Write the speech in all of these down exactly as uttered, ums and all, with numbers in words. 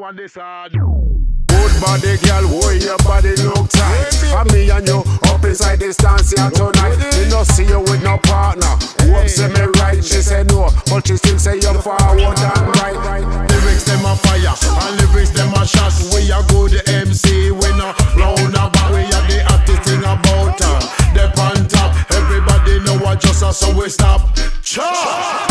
want this hard. Good body girl, where your body look tight. And me and you up inside this dance here tonight. Me no see you with no partner. Hope say me right, she say no, but she still say you're forward and right. Lyrics them a fire, and lyrics them a shot. We a good M C, we no round about. We are the hottest thing about her. They on top, everybody know what just us, so we stop. Cha!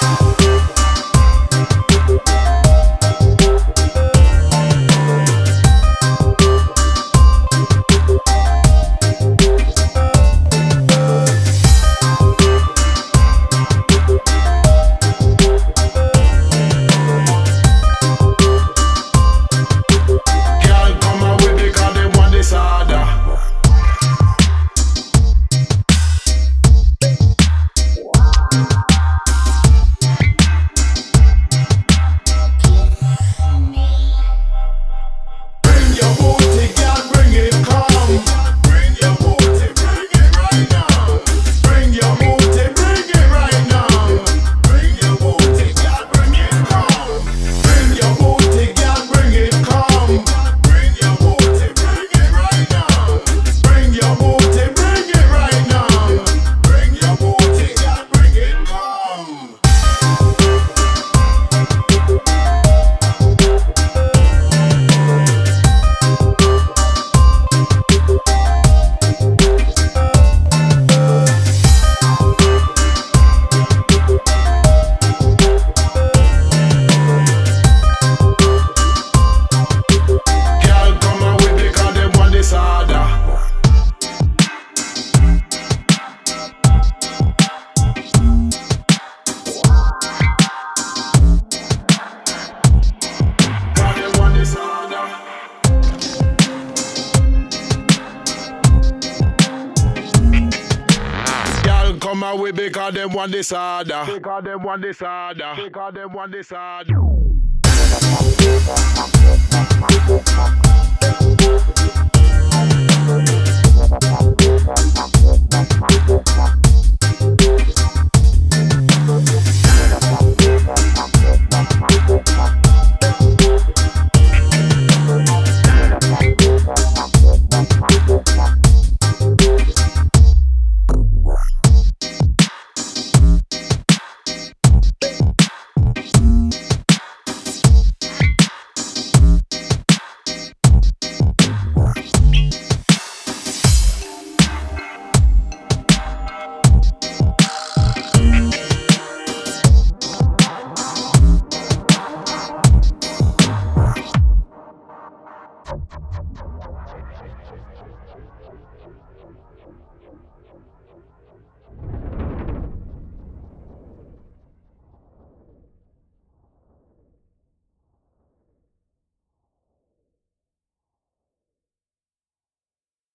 Come away because them want this harder. Because them want this harder. Because them want this harder.